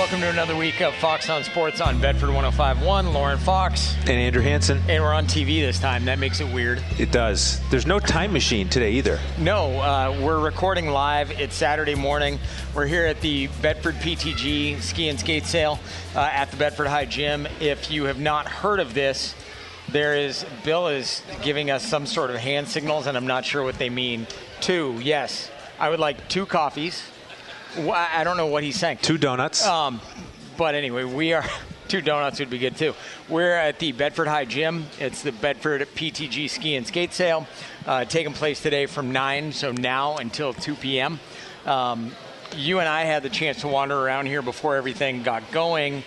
Welcome to another week of Fox on Sports on Bedford 105.1. Lauren Fox. And Andrew Hansen. And we're on TV this time. That makes it weird. It does. There's no time machine today either. No, we're recording live. It's Saturday morning. We're here at the Bedford PTG Ski and Skate Sale at the Bedford High Gym. If you have not heard of this, Bill is giving us some sort of hand signals, and I'm not sure what they mean. 2, yes. I would like 2 coffees. I don't know what he's saying. 2 donuts. But anyway, we are 2 donuts would be good too. We're at the Bedford High Gym. It's the Bedford PTG Ski and Skate Sale, taking place today from 9, so now until 2 p.m. You and I had the chance to wander around here before everything got going.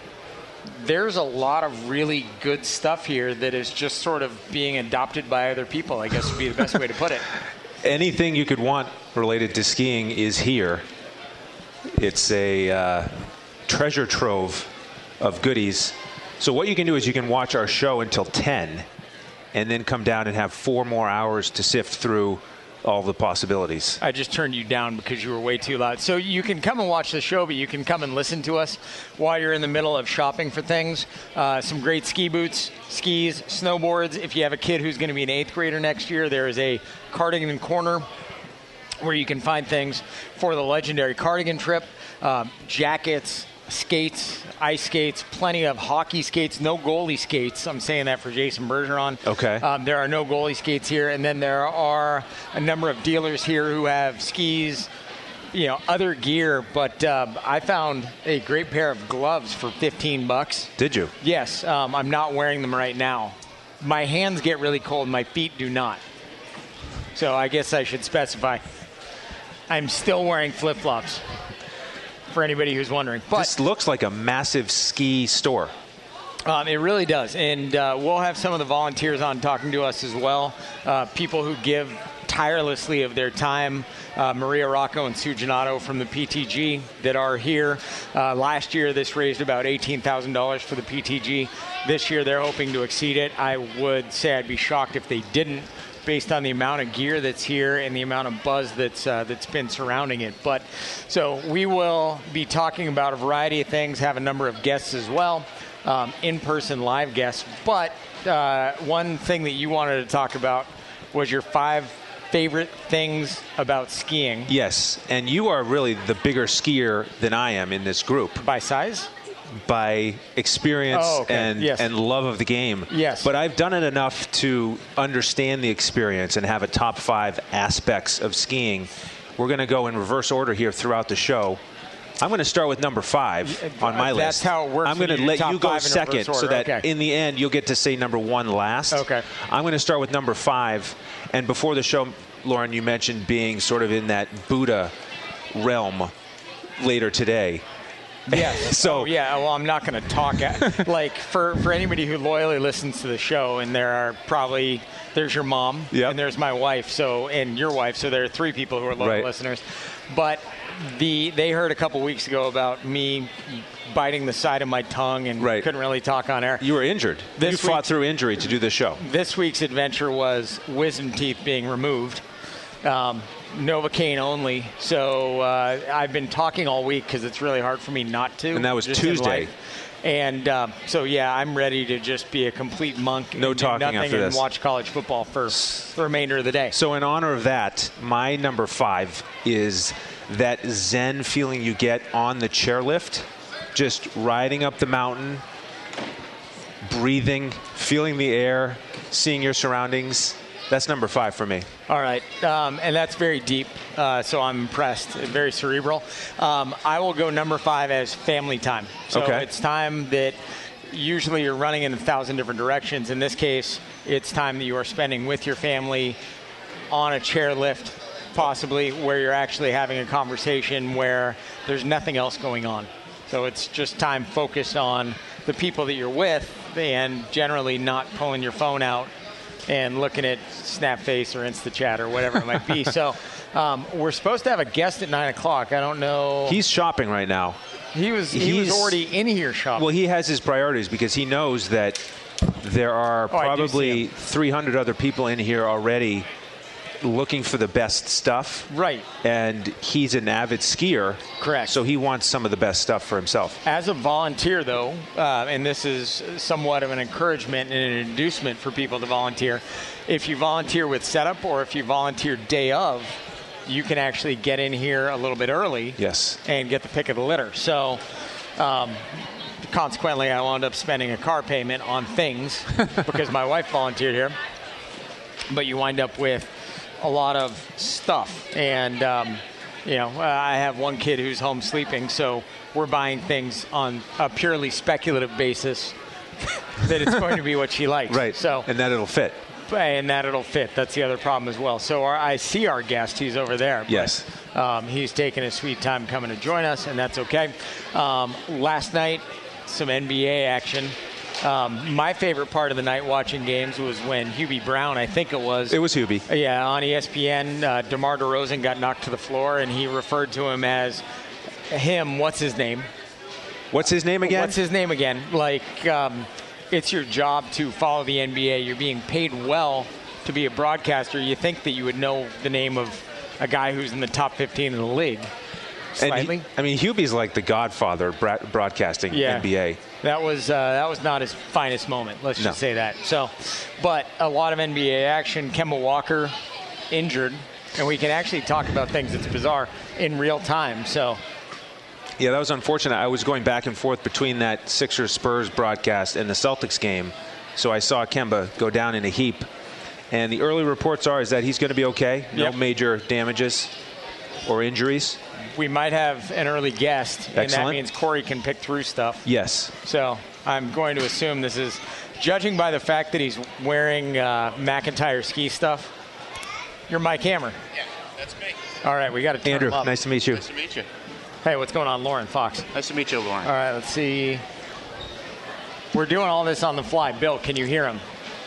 There's a lot of really good stuff here that is just sort of being adopted by other people, I guess would be the best way to put it. Anything you could want related to skiing is here. It's a treasure trove of goodies. So what you can do is you can watch our show until 10 and then come down and have 4 more hours to sift through all the possibilities. I just turned you down because you were way too loud. So you can come and watch the show, but you can come and listen to us while you're in the middle of shopping for things. Some great ski boots, skis, snowboards. If you have a kid who's going to be an 8th grader next year, there is a Cardigan Corner where you can find things for the legendary Cardigan trip, jackets, skates, ice skates, plenty of hockey skates, no goalie skates. I'm saying that for Jason Bergeron. Okay. There are no goalie skates here. And then there are a number of dealers here who have skis, other gear. But I found a great pair of gloves for $15. Did you? Yes. I'm not wearing them right now. My hands get really cold. My feet do not. So I guess I should specify. I'm still wearing flip-flops, for anybody who's wondering. But this looks like a massive ski store. It really does. And we'll have some of the volunteers on talking to us as well, people who give tirelessly of their time. Maria Rocco and Sue Gennaro from the PTG that are here. Last year, this raised about $18,000 for the PTG. This year, they're hoping to exceed it. I would say I'd be shocked if they didn't, based on the amount of gear that's here and the amount of buzz that's been surrounding it. But so we will be talking about a variety of things, have a number of guests as well, in-person live guests. But one thing that you wanted to talk about was your 5 favorite things about skiing. Yes, and you are really the bigger skier than I am in this group. By size? By experience and love of the game. Yes. But I've done it enough to understand the experience and have a top 5 aspects of skiing. We're going to go in reverse order here throughout the show. I'm going to start with number 5 on my list. That's how it works. I'm going to let you go second so that in the end you'll get to say number 1 last. Okay. I'm going to start with number 5. And before the show, Lauren, you mentioned being sort of in that Buddha realm later today. Yes. So well, I'm not going to talk like for anybody who loyally listens to the show, and there's your mom, and there's my wife, and your wife, so there are 3 people who are loyal listeners. But they heard a couple weeks ago about me biting the side of my tongue and couldn't really talk on air. You were injured. You fought through injury to do this show. This week's adventure was wisdom teeth being removed. Novocaine only. So I've been talking all week because it's really hard for me not to. And that was Tuesday. And I'm ready to just be a complete monk. No talking nothing after this. And watch college football for the remainder of the day. So in honor of that, my number 5 is that zen feeling you get on the chairlift, just riding up the mountain, breathing, feeling the air, seeing your surroundings. That's number 5 for me. All right. And that's very deep, so I'm impressed. Very cerebral. I will go number 5 as family time. So it's time that usually you're running in 1,000 different directions. In this case, it's time that you are spending with your family on a chairlift, possibly, where you're actually having a conversation where there's nothing else going on. So it's just time focused on the people that you're with and generally not pulling your phone out and looking at Snapface or InstaChat or whatever it might be. So we're supposed to have a guest at 9 o'clock. I don't know. He's shopping right now. He was already in here shopping. Well, he has his priorities because he knows that there are probably 300 other people in here already looking for the best stuff. Right. And he's an avid skier. Correct. So he wants some of the best stuff for himself. As a volunteer, though, and this is somewhat of an encouragement and an inducement for people to volunteer, if you volunteer with setup or if you volunteer day of, you can actually get in here a little bit early. Yes. And get the pick of the litter. So consequently, I wound up spending a car payment on things because my wife volunteered here. But you wind up with a lot of stuff. And, I have one kid who's home sleeping, so we're buying things on a purely speculative basis that it's going to be what she likes. Right. So, and that it'll fit. And that it'll fit. That's the other problem as well. So I see our guest. He's over there. Yes. He's taking his sweet time coming to join us, and that's okay. Last night, some NBA action. My favorite part of the night watching games was when Hubie Brown, I think it was. It was Hubie. Yeah, on ESPN, DeMar DeRozan got knocked to the floor, and he referred to him as what's his name? What's his name again? What's his name again? Like, it's your job to follow the NBA. You're being paid well to be a broadcaster. You think that you would know the name of a guy who's in the top 15 in the league. Slightly. Hubie's like the godfather of broadcasting NBA. That was not his finest moment. Let's just say that. So, but a lot of NBA action. Kemba Walker injured, and we can actually talk about things that's bizarre in real time. So. Yeah, that was unfortunate. I was going back and forth between that Sixers-Spurs broadcast and the Celtics game, so I saw Kemba go down in a heap. And the early reports is that he's going to be okay. No major damages or injuries. We might have an early guest, Excellent. and that means Corey can pick through stuff. Yes. So I'm going to assume this is, judging by the fact that he's wearing McIntyre ski stuff, you're Mike Hammer. Yeah, that's me. All right, we got to turn Andrew, him up. nice to meet you. Nice to meet you. Hey, what's going on, Lauren Fox? Nice to meet you, Lauren. All right, let's see. We're doing all this on the fly. Bill, can you hear him?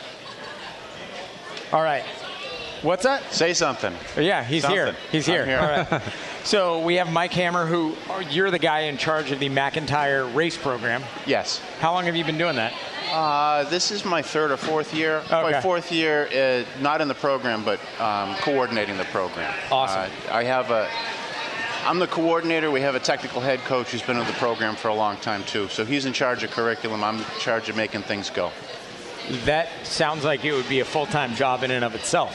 All right. What's that? Say something. Yeah, he's here. He's here. I'm here. All right. So we have Mike Hammer, who you're the guy in charge of the McIntyre race program. Yes. How long have you been doing that? This is my third or fourth year. Okay. My fourth year, not in the program, but coordinating the program. Awesome. I'm the coordinator. We have a technical head coach who's been in the program for a long time, too. So he's in charge of curriculum. I'm in charge of making things go. That sounds like it would be a full-time job in and of itself.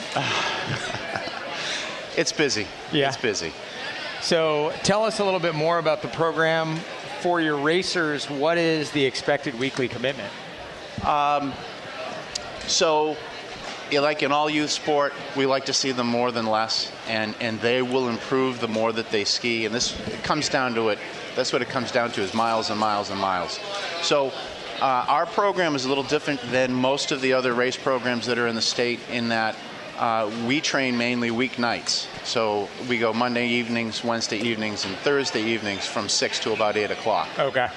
It's busy. Yeah. It's busy. So tell us a little bit more about the program. For your racers, what is the expected weekly commitment? Like in all youth sport, we like to see them more than less, and they will improve the more that they ski. And it comes down to it. That's what it comes down to, is miles and miles and miles. So our program is a little different than most of the other race programs that are in the state in that we train mainly weeknights. So we go Monday evenings, Wednesday evenings, and Thursday evenings from 6 to about 8 o'clock. Okay.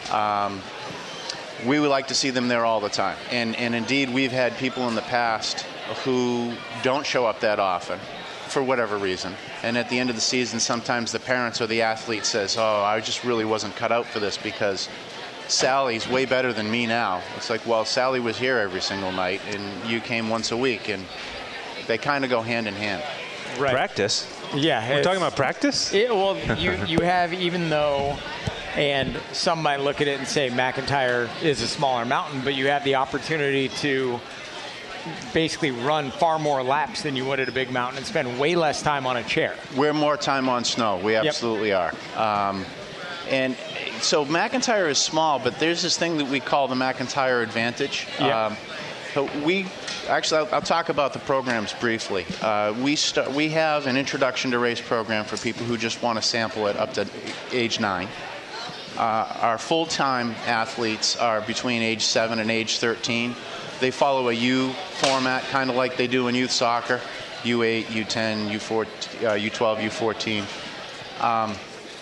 We would like to see them there all the time. And indeed, we've had people in the past who don't show up that often for whatever reason. And at the end of the season, sometimes the parents or the athlete says, oh, I just really wasn't cut out for this because Sally's way better than me now. It's like, well, Sally was here every single night, and you came once a week. And they kind of go hand in hand. Right. Practice? Yeah. We're talking about practice? You have, even though, and some might look at it and say McIntyre is a smaller mountain, but you have the opportunity to basically run far more laps than you would at a big mountain and spend way less time on a chair. We're more time on snow. We absolutely are. And so McIntyre is small, but there's this thing that we call the McIntyre advantage. Yep. I'll talk about the programs briefly. We have an introduction to race program for people who just want to sample it up to age 9. Our full-time athletes are between age 7 and age 13. They follow a U format, kind of like they do in youth soccer, U8, U10, U12, U14.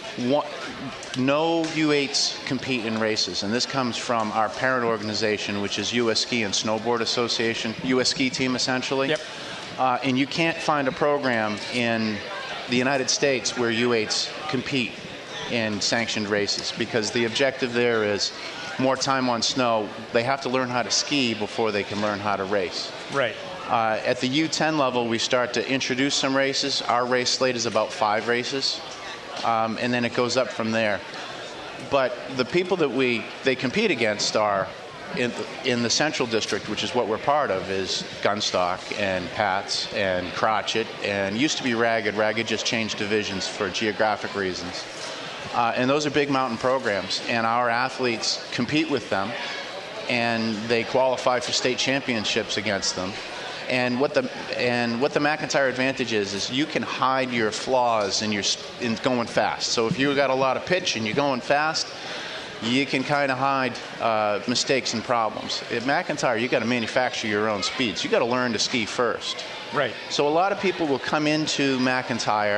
No U8s compete in races, and this comes from our parent organization, which is U.S. Ski and Snowboard Association, U.S. Ski Team essentially. Yep. And you can't find a program in the United States where U8s compete in sanctioned races, because the objective there is more time on snow. They have to learn how to ski before they can learn how to race. Right. At the U10 level, we start to introduce some races. Our race slate is about 5 races, and then it goes up from there. But the people that they compete against are in the Central District, which is what we're part of, is Gunstock and Pats and Crotchet, and used to be Ragged. Ragged just changed divisions for geographic reasons. And those are big mountain programs, and our athletes compete with them, and they qualify for state championships against them. And what the McIntyre advantage is you can hide your flaws in going fast. So if you got a lot of pitch and you're going fast, you can kind of hide mistakes and problems. At McIntyre, you got to manufacture your own speeds. You got to learn to ski first. Right. So a lot of people will come into McIntyre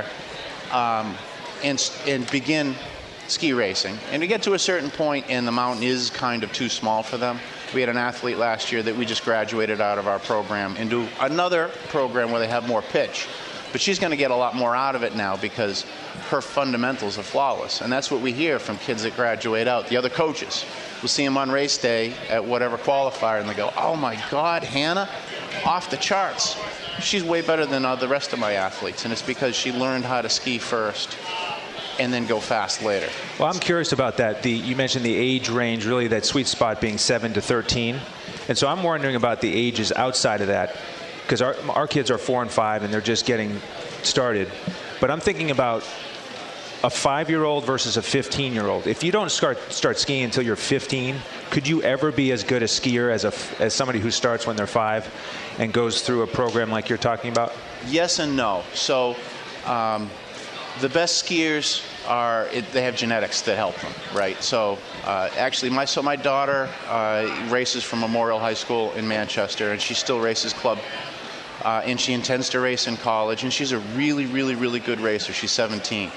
and begin ski racing, and to get to a certain point, and the mountain is kind of too small for them. We had an athlete last year that we just graduated out of our program into another program where they have more pitch. But she's going to get a lot more out of it now because her fundamentals are flawless. And that's what we hear from kids that graduate out. The other coaches, we'll see them on race day at whatever qualifier, and they go, oh my God, Hannah, off the charts. She's way better than the rest of my athletes. And it's because she learned how to ski first and then go fast later. Well, I'm curious about that. You mentioned the age range, really that sweet spot being 7 to 13. And so I'm wondering about the ages outside of that, because our kids are 4 and 5 and they're just getting started. But I'm thinking about a 5-year-old versus a 15-year-old. If you don't start skiing until you're 15, could you ever be as good a skier as somebody who starts when they're 5 and goes through a program like you're talking about? Yes and no. So the best skiers they have genetics that help them, right? So actually, my daughter races from Memorial High School in Manchester, and she still races club, and she intends to race in college, and she's a really, really, really good racer. She's 17.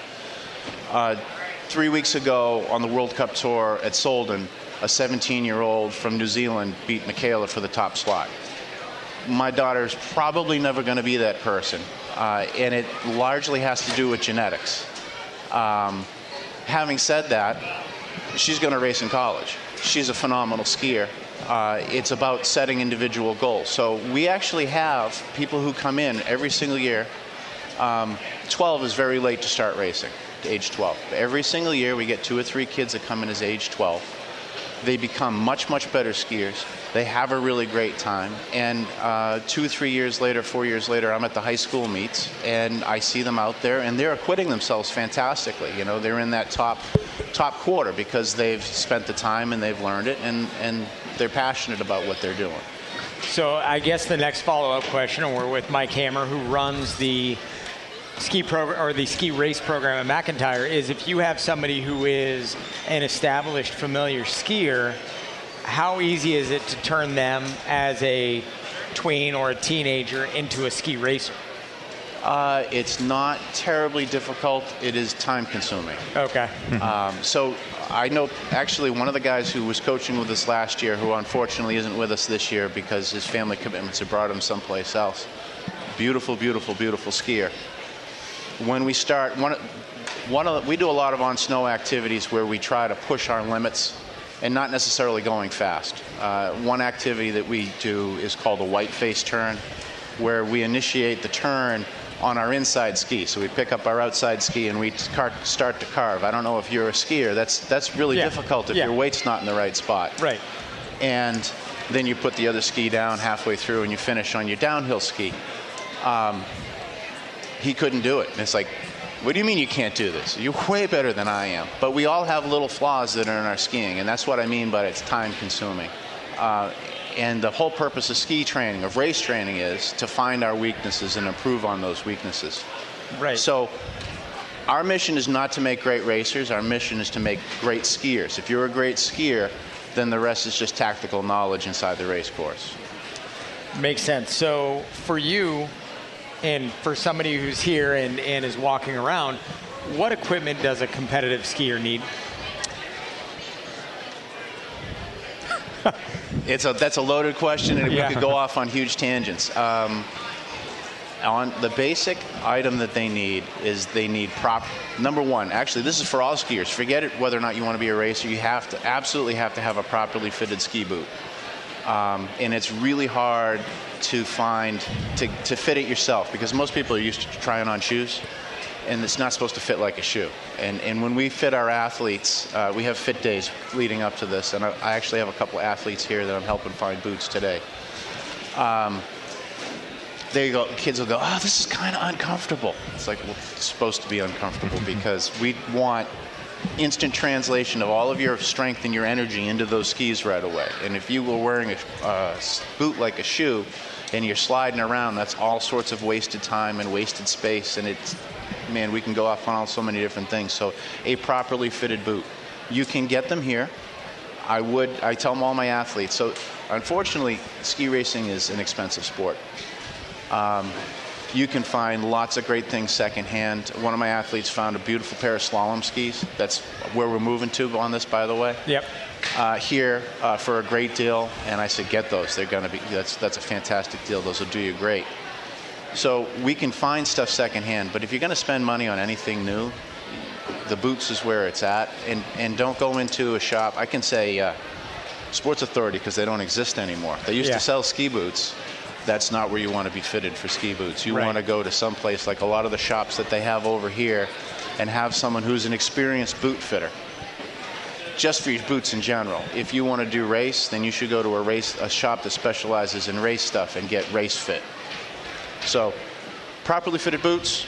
3 weeks ago on the World Cup Tour at Solden, a 17-year-old from New Zealand beat Michaela for the top slot. My daughter's probably never going to be that person, and it largely has to do with genetics. Having said that, she's going to race in college. She's a phenomenal skier. It's about setting individual goals. So we actually have people who come in every single year. 12 is very late to start racing, age 12. Every single year we get 2 or 3 kids that come in as age 12. They become much, much better skiers. They have a really great time. And 2 or 3 years later, 4 years later, I'm at the high school meets, and I see them out there, and they're acquitting themselves fantastically. You know, they're in that top quarter because they've spent the time and they've learned it, and they're passionate about what they're doing. So I guess the next follow-up question, and we're with Mike Hammer, who runs the ski program or the ski race program at McIntyre, is if you have somebody who is an established, familiar skier, how easy is it to turn them as a tween or a teenager into a ski racer? It's not terribly difficult. It is time consuming. Okay. So I know actually one of the guys who was coaching with us last year, who unfortunately isn't with us this year because his family commitments have brought him someplace else. Beautiful, beautiful, beautiful skier. When we start, we do a lot of on-snow activities where we try to push our limits and not necessarily going fast. One activity that we do is called a white face turn, where we initiate the turn on our inside ski. So we pick up our outside ski and we start to carve. I don't know if you're a skier. That's really difficult if your weight's not in the right spot. Right. And then you put the other ski down halfway through and you finish on your downhill ski. He couldn't do it. And it's like, what do you mean you can't do this? You're way better than I am. But we all have little flaws that are in our skiing, and that's what I mean by it's time consuming. And the whole purpose of ski training, of race training, is to find our weaknesses and improve on those weaknesses. Right. So our mission is not to make great racers. Our mission is to make great skiers. If you're a great skier, then the rest is just tactical knowledge inside the race course. Makes sense. So for you, and for somebody who's here and is walking around, what equipment does a competitive skier need? That's a loaded question, and we could go off on huge tangents. On the basic item that they need is number one, actually this is for all skiers. Forget it whether or not you want to be a racer. You absolutely have to have a properly fitted ski boot. And it's really hard to find, to fit it yourself, because most people are used to trying on shoes, and it's not supposed to fit like a shoe. And when we fit our athletes, we have fit days leading up to this, and I actually have a couple athletes here that I'm helping find boots today. There you go. Kids will go, oh, this is kind of uncomfortable. It's like, well, it's supposed to be uncomfortable because we want instant translation of all of your strength and your energy into those skis right away. And if you were wearing a boot like a shoe and you're sliding around, that's all sorts of wasted time and wasted space. And it's, man, we can go off on so many different things. So a properly fitted boot. You can get them here. I tell all my athletes. So unfortunately, ski racing is an expensive sport. You can find lots of great things secondhand. One of my athletes found a beautiful pair of slalom skis. That's where we're moving to on this, by the way. Yep. Here for a great deal, and I said, get those. They're going to be. That's a fantastic deal. Those will do you great. So we can find stuff secondhand, but if you're going to spend money on anything new, the boots is where it's at. And don't go into a shop. I can say Sports Authority because they don't exist anymore. They used to sell ski boots. That's not where you want to be fitted for ski boots. You want to go to some place like a lot of the shops that they have over here and have someone who's an experienced boot fitter. Just for your boots in general. If you want to do race, then you should go to a shop that specializes in race stuff and get race fit. So, properly fitted boots,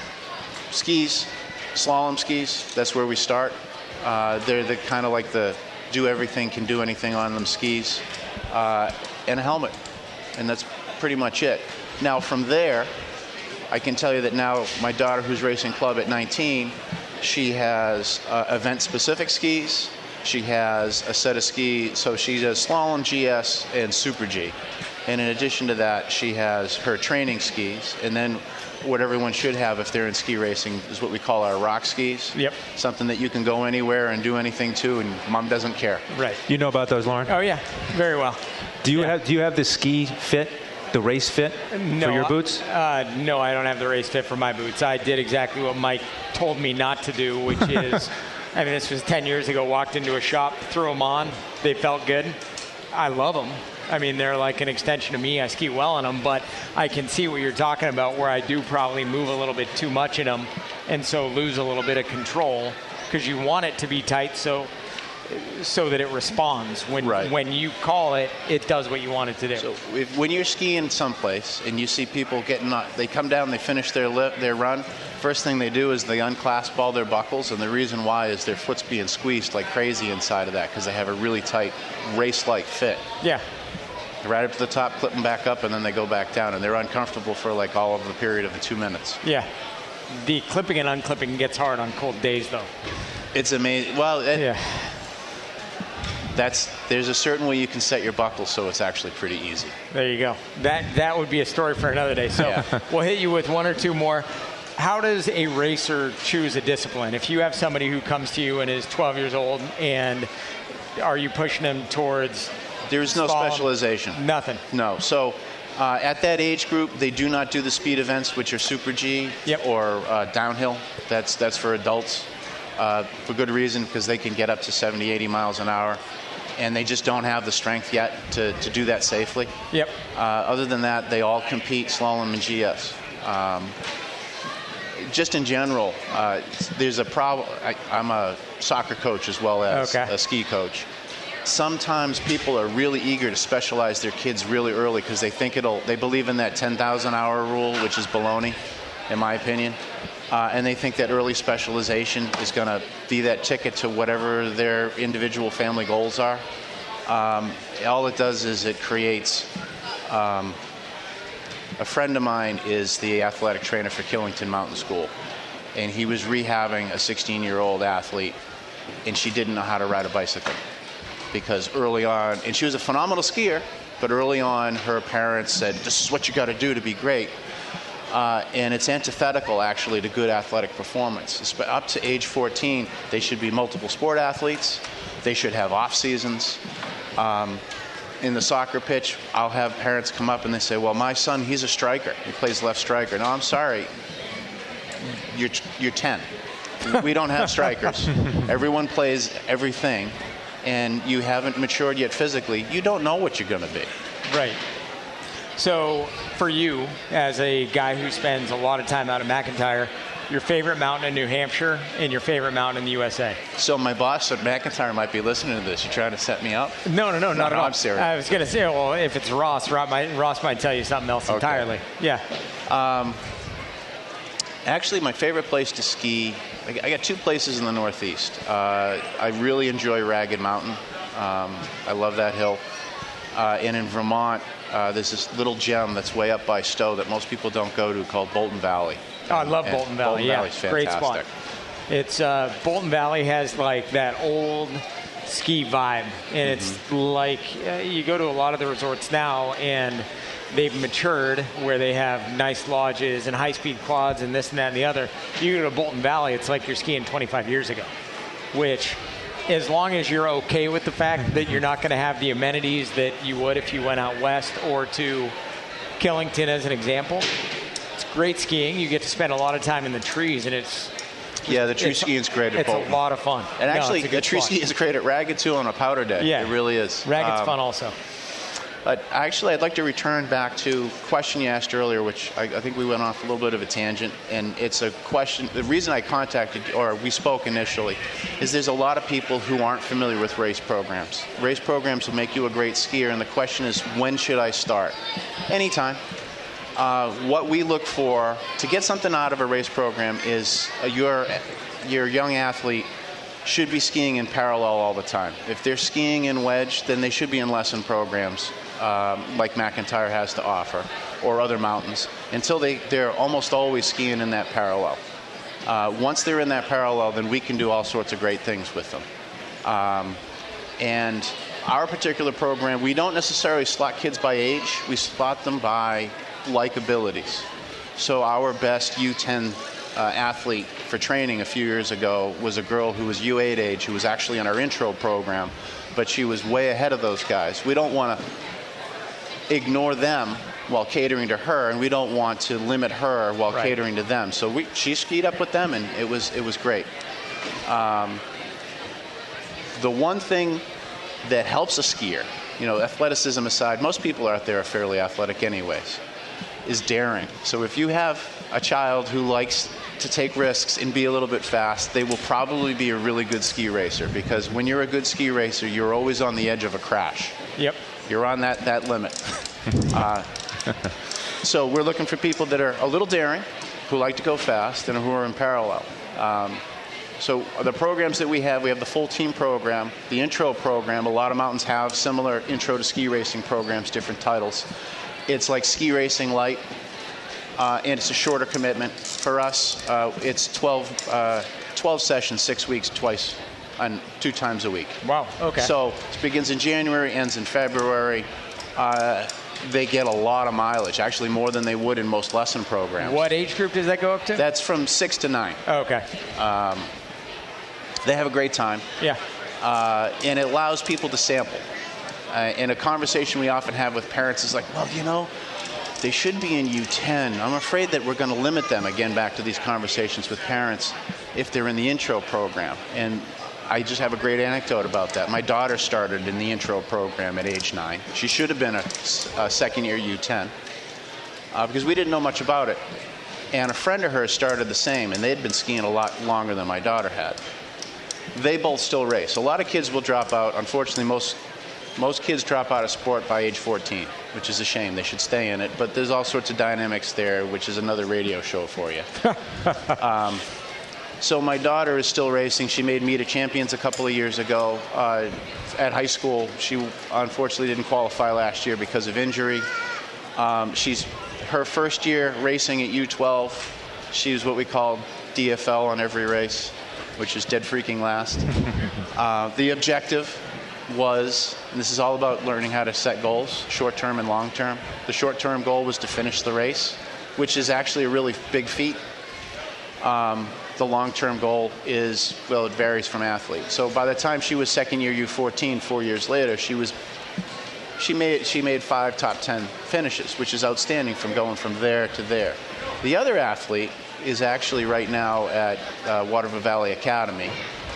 skis, slalom skis, that's where we start. They're the kind of like the do everything, can do anything on them skis, and a helmet. And that's pretty much it. Now from there, I can tell you that now my daughter, who's racing club at 19, she has event-specific skis. She has a set of skis, so she does slalom, GS, and Super G. And in addition to that, she has her training skis. And then what everyone should have if they're in ski racing is what we call our rock skis. Yep. Something that you can go anywhere and do anything to, and mom doesn't care. Right. You know about those, Lauren? Oh, yeah. Very well. Do you have the ski fit, the race fit for your boots? No, I don't have the race fit for my boots. I did exactly what Mike told me not to do, which is, I mean, this was 10 years ago, walked into a shop, threw them on. They felt good. I love them. I mean, they're like an extension of me. I ski well in them, but I can see what you're talking about where I do probably move a little bit too much in them and so lose a little bit of control because you want it to be tight so that it responds. When you call it, it does what you want it to do. So when you're skiing someplace and you see people they come down, they finish their run, first thing they do is they unclasp all their buckles, and the reason why is their foot's being squeezed like crazy inside of that because they have a really tight race-like fit. Yeah. Right up to the top, clip them back up, and then they go back down, and they're uncomfortable for like all of the period of 2 minutes. Yeah. The clipping and unclipping gets hard on cold days, though. It's amazing. Well, there's a certain way you can set your buckle so it's actually pretty easy. There you go. That would be a story for another day. So we'll hit you with one or two more. How does a racer choose a discipline? If you have somebody who comes to you and is 12 years old, and are you pushing them towards... There's no specialization. Nothing. No. So at that age group, they do not do the speed events, which are Super G or downhill. That's for adults for good reason because they can get up to 70, 80 miles an hour. And they just don't have the strength yet to do that safely. Yep. Other than that, they all compete slalom and GS. Just in general, there's a problem. I'm a soccer coach as well as a ski coach. Sometimes people are really eager to specialize their kids really early because they think they believe in that 10,000 hour rule, which is baloney, in my opinion. And they think that early specialization is going to be that ticket to whatever their individual family goals are. All it does is it creates... a friend of mine is the athletic trainer for Killington Mountain School, and he was rehabbing a 16-year-old athlete, and she didn't know how to ride a bicycle. Because early on, and she was a phenomenal skier, but early on her parents said, this is what you got to do to be great. And it's antithetical, actually, to good athletic performance. Up to age 14, they should be multiple sport athletes. They should have off seasons. In the soccer pitch, I'll have parents come up and they say, well, my son, he's a striker. He plays left striker. No, I'm sorry. You're 10. We don't have strikers. Everyone plays everything. and you haven't matured yet physically, you don't know what you're going to be. Right. So for you, as a guy who spends a lot of time out at McIntyre, your favorite mountain in New Hampshire and your favorite mountain in the USA? So my boss at McIntyre might be listening to this. You trying to set me up? No, not at all. I'm serious. I was going to say, well, if it's Ross might tell you something else entirely. Yeah. Actually, my favorite place to ski, I got two places in the Northeast. I really enjoy Ragged Mountain. I love that hill. And in Vermont, there's this little gem that's way up by Stowe that most people don't go to called Bolton Valley. Oh, I love Bolton Valley. Bolton Valley's Great fantastic. spot. It's Bolton Valley has like that old ski vibe, and it's like you go to a lot of the resorts now, and they've matured where they have nice lodges and high-speed quads and this and that and the other. You go to Bolton Valley, it's like you're skiing 25 years ago, which, as long as you're okay with the fact that you're not going to have the amenities that you would if you went out west or to Killington as an example, it's great skiing. You get to spend a lot of time in the trees, and it's the tree skiing is great at Bolton. It's a lot of fun. And actually, the tree skiing is great at Ragged too on a powder day. Yeah, it really is. Ragged's fun also. But actually, I'd like to return back to a question you asked earlier, which I think we went off a little bit of a tangent. And it's a question, the reason I contacted, or we spoke initially, is there's a lot of people who aren't familiar with race programs. Race programs will make you a great skier, and the question is, when should I start? Anytime. What we look for to get something out of a race program is your young athlete should be skiing in parallel all the time. If they're skiing in wedge, then they should be in lesson programs like McIntyre has to offer, or other mountains, until they're almost always skiing in that parallel. Once they're in that parallel, then we can do all sorts of great things with them. And our particular program, we don't necessarily slot kids by age, we slot them by like abilities. So our best U10 athlete for training a few years ago was a girl who was U8 age, who was actually in our intro program, but she was way ahead of those guys. We don't want to ignore them while catering to her, and we don't want to limit her while catering to them. So she skied up with them, and it was great. The one thing that helps a skier, athleticism aside, most people out there are fairly athletic anyways, is daring. So if you have a child who likes to take risks and be a little bit fast, they will probably be a really good ski racer, because when you're a good ski racer, you're always on the edge of a crash. Yep. You're on that limit. So we're looking for people that are a little daring, who like to go fast, and who are in parallel. So the programs that we have the full team program, the intro program. A lot of mountains have similar intro to ski racing programs, different titles. It's like ski racing light, and it's a shorter commitment. For us, it's 12 sessions, 6 weeks, twice, and 2 times a week. Wow, okay. So it begins in January, ends in February. They get a lot of mileage, actually more than they would in most lesson programs. What age group does that go up to? That's from 6 to 9. Oh, okay. They have a great time. Yeah. And it allows people to sample. And a conversation we often have with parents is like, well, they should be in U10. I'm afraid that we're going to limit them, again, back to these conversations with parents, if they're in the intro program. And I just have a great anecdote about that. My daughter started in the intro program at age 9. She should have been a second-year U10 because we didn't know much about it. And a friend of hers started the same, and they had been skiing a lot longer than my daughter had. They both still race. A lot of kids will drop out. Unfortunately, most kids drop out of sport by age 14, which is a shame. They should stay in it. But there's all sorts of dynamics there, which is another radio show for you. So my daughter is still racing. She made meet of champions a couple of years ago. At high school, she unfortunately didn't qualify last year because of injury. She's her first year racing at U12. She was what we call DFL on every race, which is dead freaking last. The objective was, and this is all about learning how to set goals, short-term and long-term. The short-term goal was to finish the race, which is actually a really big feat. The long-term goal is, well, it varies from athlete. So by the time she was second year U14, 4 years later, she made 5 top 10 finishes, which is outstanding from going from there to there. The other athlete is actually right now at Waterville Valley Academy.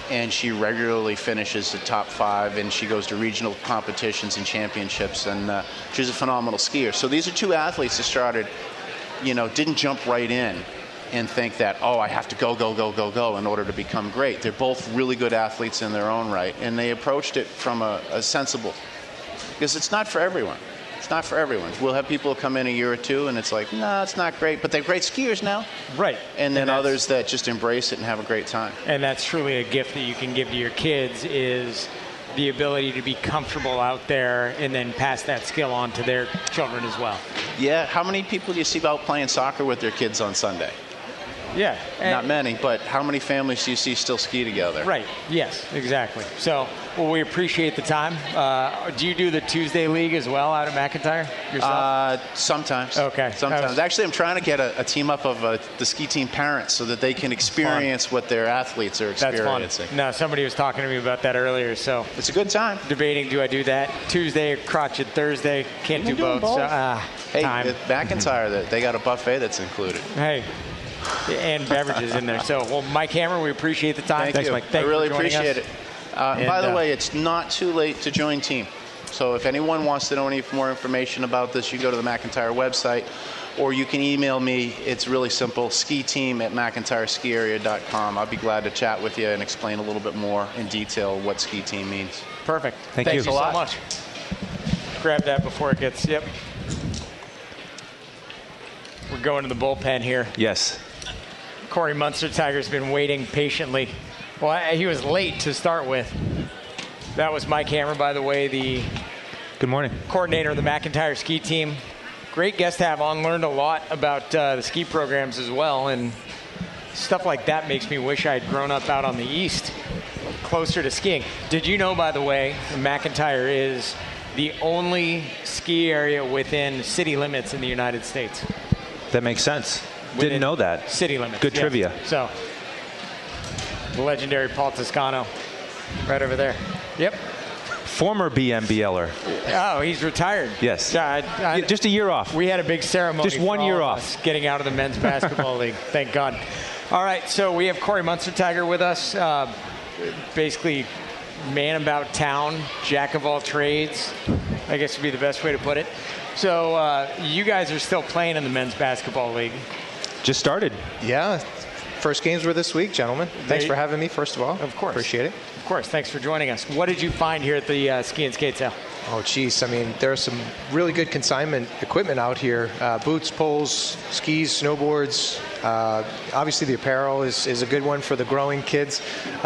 and she regularly finishes the top 5, and she goes to regional competitions and championships, and she's a phenomenal skier. So these are 2 athletes that started, didn't jump right in and think that, oh, I have to go in order to become great. They're both really good athletes in their own right, and they approached it from a sensible, because it's not for everyone. It's not for everyone. We'll have people come in a year or 2, and it's like, no, it's not great, but they're great skiers now. Right. And then others that just embrace it and have a great time. And that's truly a gift that you can give to your kids, is the ability to be comfortable out there and then pass that skill on to their children as well. Yeah. How many people do you see out playing soccer with their kids on Sunday? Yeah. Not many, but how many families do you see still ski together? Right. Yes, exactly. So, well, we appreciate the time. Do you do the Tuesday League as well out at McIntyre yourself? Sometimes. Okay. Sometimes. Actually, I'm trying to get a team up of the ski team parents so that they can experience what their athletes are experiencing. That's fun. No, somebody was talking to me about that earlier. So it's a good time. Debating, do I do that Tuesday or crotchet Thursday? Can't do both. So, hey, time. at McIntyre, they got a buffet that's included. Hey. And beverages in there. So, well, Mike Hammer, we appreciate the time. Thanks, Mike. I really appreciate it. By the way, it's not too late to join team. So if anyone wants to know any more information about this, you go to the McIntyre website, or you can email me. It's really simple, skiteam@mcintyreskiarea.com. I'll be glad to chat with you and explain a little bit more in detail what ski team means. Perfect. Thanks you so much. Grab that before it gets, We're going to the bullpen here. Yes. Corey Munsterteiger's been waiting patiently. Well, he was late to start with. That was Mike Hammer, by the way, the good morning coordinator of the McIntyre ski team. Great guest to have on. Learned a lot about the ski programs as well, and stuff like that makes me wish I'd grown up out on the east, closer to skiing. Did you know, by the way, McIntyre is the only ski area within city limits in the United States? That makes sense. Didn't know that. City limits. Good trivia. So, the legendary Paul Toscano, right over there. Yep. Former BMBLer. Oh, he's retired. Yes. Just a year off. We had a big ceremony. Just 1 year off. Getting out of the men's basketball league. Thank God. All right, so we have Corey Munsterteiger with us. Basically, man about town, jack of all trades, I guess would be the best way to put it. So you guys are still playing in the men's basketball league. Just started. Yeah. First games were this week, gentlemen. Thanks for having me, first of all. Of course. Appreciate it. Of course. Thanks for joining us. What did you find here at the Ski and Skate Sale? Oh, geez. I mean, there's some really good consignment equipment out here. Boots, poles, skis, snowboards. Obviously, the apparel is a good one for the growing kids.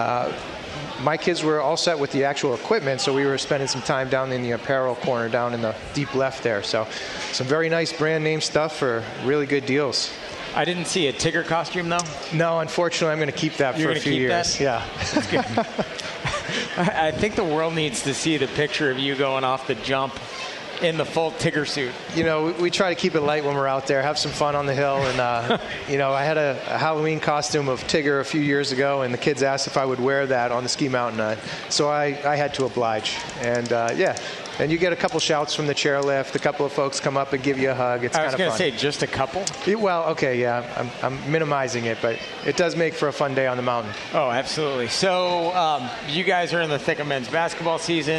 My kids were all set with the actual equipment, so we were spending some time down in the apparel corner, down in the deep left there. So some very nice brand name stuff for really good deals. I didn't see a Tigger costume, though? No, unfortunately, I'm going to keep that for a few years. Yeah. That's good. I think the world needs to see the picture of you going off the jump in the full Tigger suit. You know, we try to keep it light when we're out there, have some fun on the hill. And, I had a Halloween costume of Tigger a few years ago, and the kids asked if I would wear that on the ski mountain. So I had to oblige. And, and you get a couple shouts from the chairlift. A couple of folks come up and give you a hug. It's kind of fun. I was going to say, just a couple? Well, okay, yeah. I'm minimizing it, but it does make for a fun day on the mountain. Oh, absolutely. So you guys are in the thick of men's basketball season.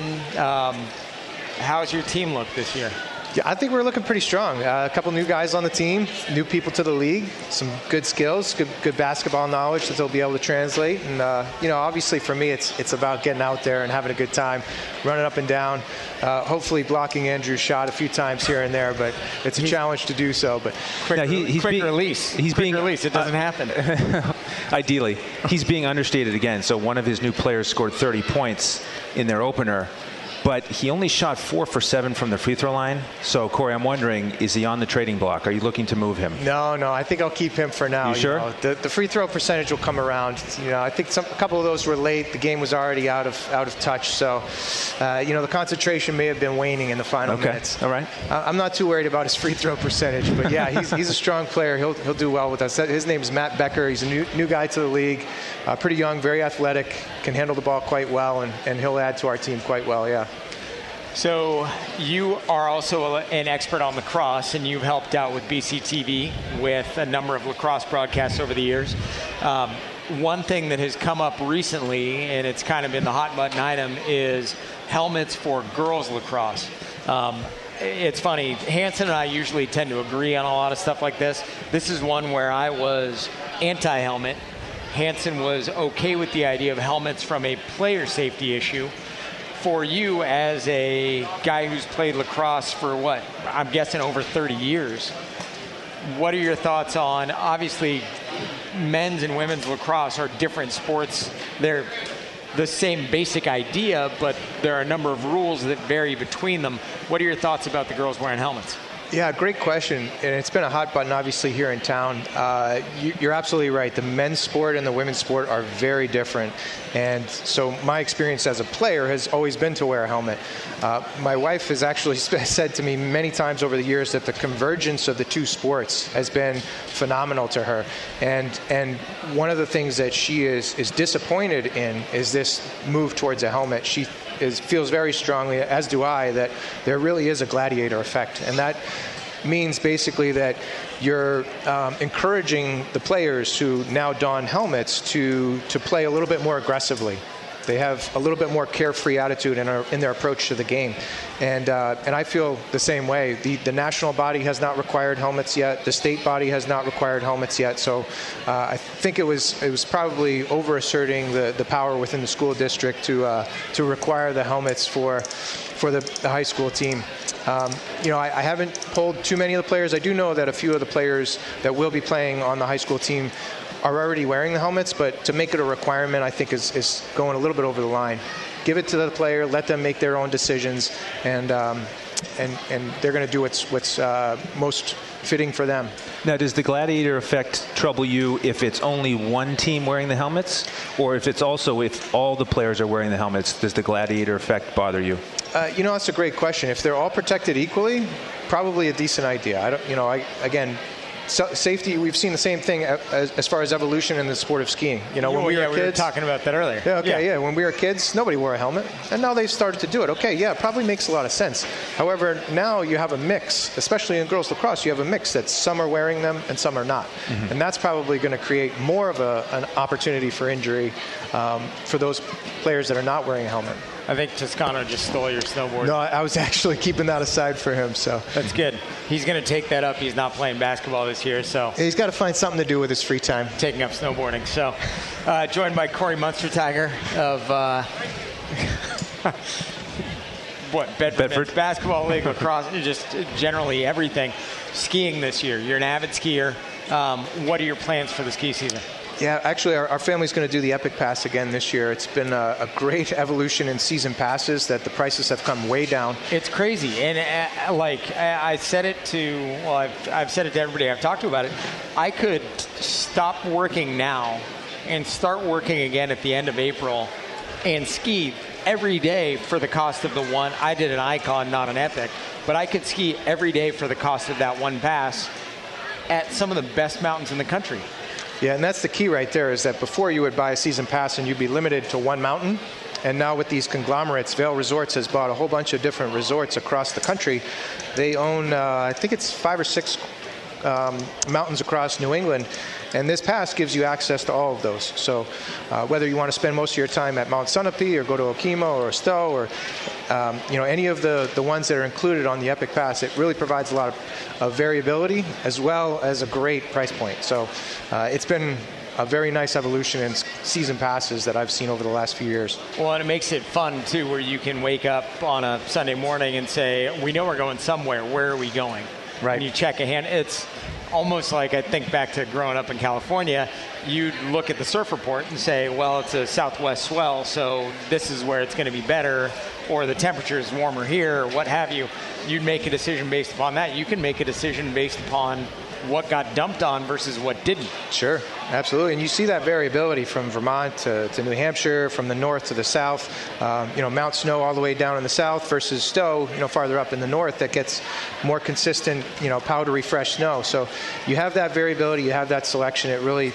How's your team look this year? Yeah, I think we're looking pretty strong. A couple new guys on the team, new people to the league, some good skills, good basketball knowledge that they'll be able to translate. And, obviously for me, it's about getting out there and having a good time, running up and down, hopefully blocking Andrew's shot a few times here and there, but it's a challenge to do so. But quick release. It doesn't happen. Ideally. He's being understated again. So one of his new players scored 30 points in their opener. But he only shot 4 for 7 from the free throw line. So, Corey, I'm wondering, is he on the trading block? Are you looking to move him? No, I think I'll keep him for now. You sure? The free throw percentage will come around. I think a couple of those were late. The game was already out of touch. So, the concentration may have been waning in the final minutes. All right. I'm not too worried about his free throw percentage. But, yeah, he's a strong player. He'll do well with us. His name is Matt Becker. He's a new guy to the league. Pretty young, very athletic, can handle the ball quite well, and he'll add to our team quite well, yeah. So you are also an expert on lacrosse, and you've helped out with BCTV with a number of lacrosse broadcasts over the years. one thing that has come up recently, and it's kind of been the hot button item, is helmets for girls lacrosse. It's funny, Hanson and I usually tend to agree on a lot of stuff like this. This is one where I was anti-helmet. Hanson was okay with the idea of helmets from a player safety issue. For you, as a guy who's played lacrosse for what, I'm guessing over 30 years, what are your thoughts on, obviously, men's and women's lacrosse are different sports. They're the same basic idea, but there are a number of rules that vary between them. What are your thoughts about the girls wearing helmets? Yeah, great question. And it's been a hot button, obviously, here in town. You're absolutely right. The men's sport and the women's sport are very different. And so my experience as a player has always been to wear a helmet. My wife has actually said to me many times over the years that the convergence of the two sports has been phenomenal to her. And one of the things that she is disappointed in is this move towards a helmet. She feels very strongly, as do I, that there really is a gladiator effect. And that means basically that you're encouraging the players who now don helmets to play a little bit more aggressively. They have a little bit more carefree attitude in their approach to the game. And I feel the same way. The national body has not required helmets yet. The state body has not required helmets yet. So I think it was probably over-asserting the power within the school district to require the helmets for the high school team. I haven't polled too many of the players. I do know that a few of the players that will be playing on the high school team are already wearing the helmets, but to make it a requirement, I think is going a little bit over the line. Give it to the player, let them make their own decisions, and they're going to do what's most fitting for them. Now, does the gladiator effect trouble you if it's only one team wearing the helmets, or if all the players are wearing the helmets? Does the gladiator effect bother you? That's a great question. If they're all protected equally, probably a decent idea. Safety, we've seen the same thing as far as evolution in the sport of skiing. When we were kids. We were talking about that earlier. Yeah. When we were kids, nobody wore a helmet. And now they've started to do it. Okay, yeah, it probably makes a lot of sense. However, now you have a mix, especially in girls lacrosse, you have a mix that some are wearing them and some are not. Mm-hmm. And that's probably going to create more of an opportunity for injury for those players that are not wearing a helmet. I think Toscano just stole your snowboard. No, I was actually keeping that aside for him. So that's good. He's going to take that up. He's not playing basketball this year, so he's got to find something to do with his free time. Taking up snowboarding. So, joined by Corey Munsterteiger of Bedford Basketball League, lacrosse, just generally everything. Skiing this year. You're an avid skier. What are your plans for the ski season? Yeah, actually, our family's going to do the Epic Pass again this year. It's been a great evolution in season passes that the prices have come way down. It's crazy. And I said it I've said it to everybody I've talked to about it. I could stop working now and start working again at the end of April and ski every day for the cost of the one. I did an Icon, not an Epic, but I could ski every day for the cost of that one pass at some of the best mountains in the country. Yeah, and that's the key right there, is that before you would buy a season pass and you'd be limited to one mountain. And now with these conglomerates, Vail Resorts has bought a whole bunch of different resorts across the country. They own, I think it's 5 or 6 mountains across New England. And this pass gives you access to all of those. So whether you want to spend most of your time at Mount Sunapee or go to Okemo or Stowe or any of the ones that are included on the Epic Pass, it really provides a lot of variability as well as a great price point. So it's been a very nice evolution in season passes that I've seen over the last few years. Well, and it makes it fun, too, where you can wake up on a Sunday morning and say, we know we're going somewhere. Where are we going? Right. And you check a hand. It's almost like, I think back to growing up in California, you'd look at the surf report and say, well, it's a southwest swell, so this is where it's going to be better, or the temperature is warmer here, or what have you. You'd make a decision based upon that. You can make a decision based upon what got dumped on versus what didn't. Sure, absolutely. And you see that variability from Vermont to New Hampshire, from the north to the south. Mount Snow all the way down in the south versus Stowe, farther up in the north, that gets more consistent, powdery fresh snow. So you have that variability, you have that selection. It really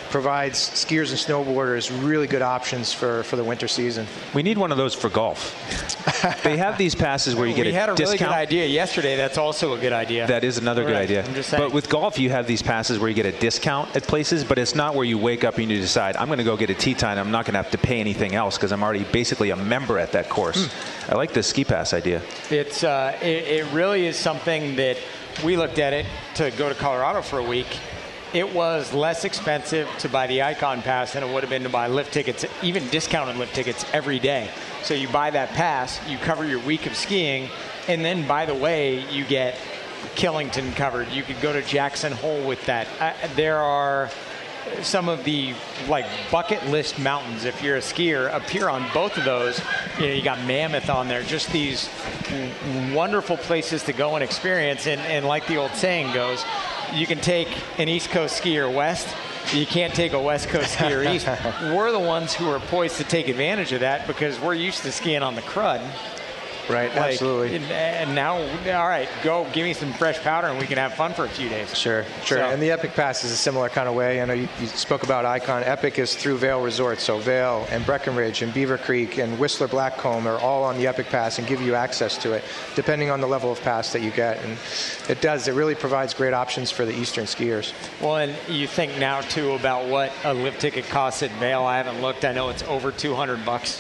provides skiers and snowboarders really good options for the winter season. We need one of those for golf. They have these passes where you get a discount. We had a really good idea yesterday. That's also a good idea. That is another good idea. I'm just saying. But with golf, you have these passes where you get a discount at places, but it's not where you wake up and you decide, I'm going to go get a tee time. I'm not going to have to pay anything else because I'm already basically a member at that course. I like the ski pass idea. It's it really is something that we looked at it to go to Colorado for a week. It was less expensive to buy the Icon Pass than it would have been to buy lift tickets, even discounted lift tickets every day. So you buy that pass, you cover your week of skiing, and then, by the way, you get Killington covered. You could go to Jackson Hole with that. There are some of the bucket list mountains, if you're a skier, appear on both of those. You got Mammoth on there, just these wonderful places to go and experience. And like the old saying goes, you can take an East Coast skier west, you can't take a West Coast skier east. We're the ones who are poised to take advantage of that because we're used to skiing on the crud. Right, absolutely. And now, all right, go give me some fresh powder and we can have fun for a few days. Sure. So. And the Epic Pass is a similar kind of way. I know you spoke about Icon. Epic is through Vail Resort. So Vail and Breckenridge and Beaver Creek and Whistler Blackcomb are all on the Epic Pass and give you access to it, depending on the level of pass that you get. And it really provides great options for the Eastern skiers. Well, and you think now, too, about what a lift ticket costs at Vail. I haven't looked. I know it's over $200.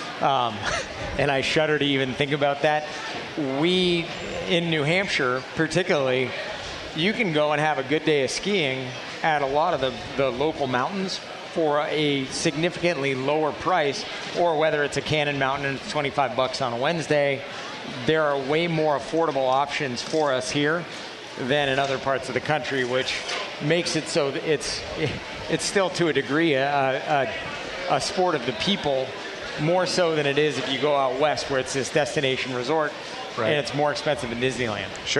And I shudder to even think about that. We, in New Hampshire particularly, you can go and have a good day of skiing at a lot of the local mountains for a significantly lower price, or whether it's a Cannon Mountain and it's $25 on a Wednesday. There are way more affordable options for us here than in other parts of the country, which makes it so that it's still to a degree a sport of the people, more so than it is if you go out west where it's this destination resort. Right. And it's more expensive than Disneyland. Sure.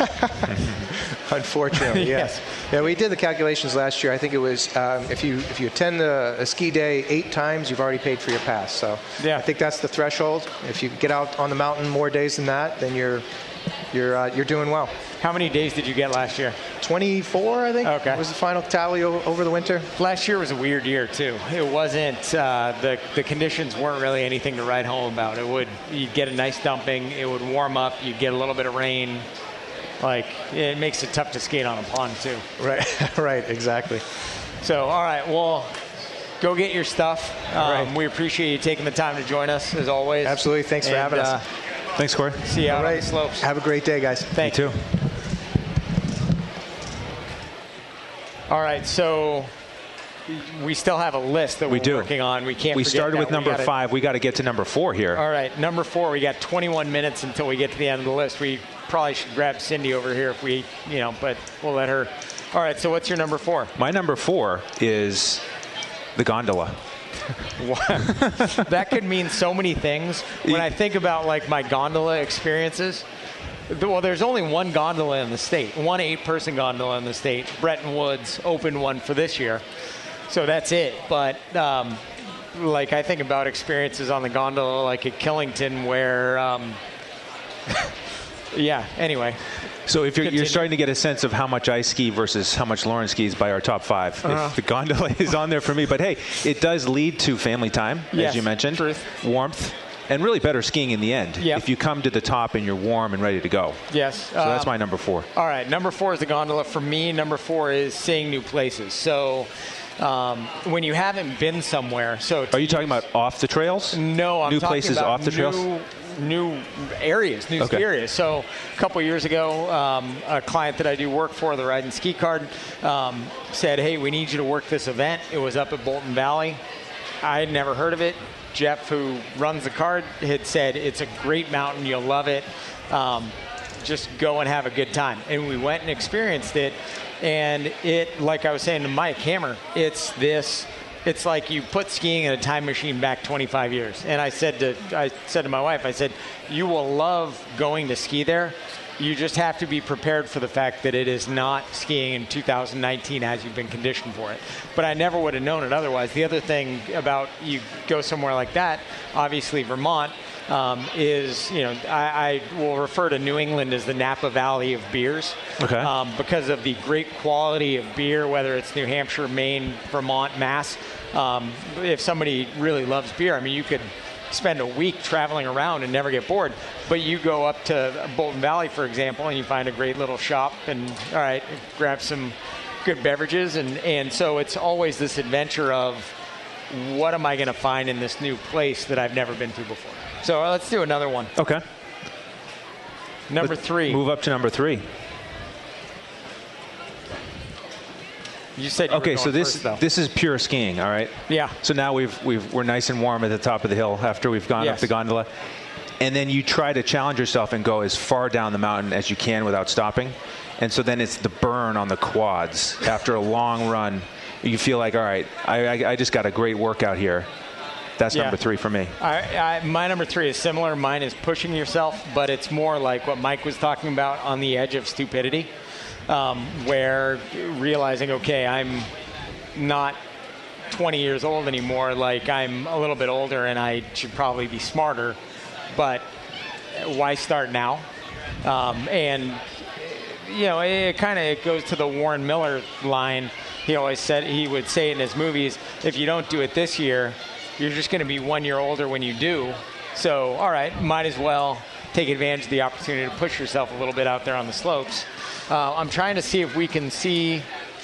Unfortunately, yes. Yeah, we did the calculations last year. I think it was if you attend a ski day 8 times, you've already paid for your pass. So yeah. I think that's the threshold. If you get out on the mountain more days than that, then you're doing well. How many days did you get last year? 24, I think. Okay. Was the final tally over the winter. Last year was a weird year too. It wasn't the conditions weren't really anything to write home about. You'd get a nice dumping. It would warm up. You'd get a little bit of rain. It makes it tough to skate on a pond too. Right. Right. Exactly. So all right. Well, go get your stuff. Right. We appreciate you taking the time to join us as always. Absolutely. Thanks for having us. Thanks, Corey. See you out on the slopes. Have a great day, guys. Thank you. You too. All right, so we still have a list that we're working on. We can't. We started with number 5. We got to get to number 4 here. All right, number 4. We got 21 minutes until we get to the end of the list. We probably should grab Cindy over here if we, but we'll let her. All right, so what's your number 4? My number 4 is the gondola. That could mean so many things. When I think about my gondola experiences, well, there's only one gondola in the state, one 8-person gondola in the state. Bretton Woods opened one for this year, so that's it. But I think about experiences on the gondola, like at Killington, where yeah. Anyway. So if you're starting to get a sense of how much I ski versus how much Lauren skis by our top 5, if the gondola is on there for me. But hey, it does lead to family time, as you mentioned, warmth, and really better skiing in the end. If you come to the top and you're warm and ready to go. Yes. So that's my number 4. All right, number 4 is the gondola. For me, number 4 is seeing new places. So when you haven't been somewhere, are you talking about off the trails? No, I'm new talking places about off the trails. New areas, ski areas. So a couple years ago, a client that I do work for, the Ride and Ski Card, said, hey, we need you to work this event. It was up at Bolton Valley. I had never heard of it. Jeff, who runs the card, had said, it's a great mountain. You'll love it. Just go and have a good time. And we went and experienced it. And it, like I was saying to Mike Hammer, it's like you put skiing in a time machine back 25 years. And I said to my wife, I said, you will love going to ski there. You just have to be prepared for the fact that it is not skiing in 2019 as you've been conditioned for it. But I never would have known it otherwise. The other thing about you go somewhere like that, obviously Vermont, is, I will refer to New England as the Napa Valley of beers. Okay. Because of the great quality of beer, whether it's New Hampshire, Maine, Vermont, Mass. If somebody really loves beer, I mean, you could spend a week traveling around and never get bored. But you go up to Bolton Valley, for example, and you find a great little shop and, all right, grab some good beverages. And so it's always this adventure of what am I going to find in this new place that I've never been to before. So let's do another one. Okay. Number 3. Move up to number 3. You said you were going so first, this is pure skiing, all right? Yeah. So now we're nice and warm at the top of the hill after we've gone up the gondola. And then you try to challenge yourself and go as far down the mountain as you can without stopping. And so then it's the burn on the quads after a long run. You feel like, all right, I just got a great workout here. That's number 3 for me. My number 3 is similar. Mine is pushing yourself, but it's more like what Mike was talking about, on the edge of stupidity, where realizing, okay, I'm not 20 years old anymore. Like, I'm a little bit older and I should probably be smarter, but why start now? And it goes to the Warren Miller line. He always said, he would say in his movies, if you don't do it this year, you're just going to be 1 year older when you do. So, all right, might as well take advantage of the opportunity to push yourself a little bit out there on the slopes. I'm trying to see if we can see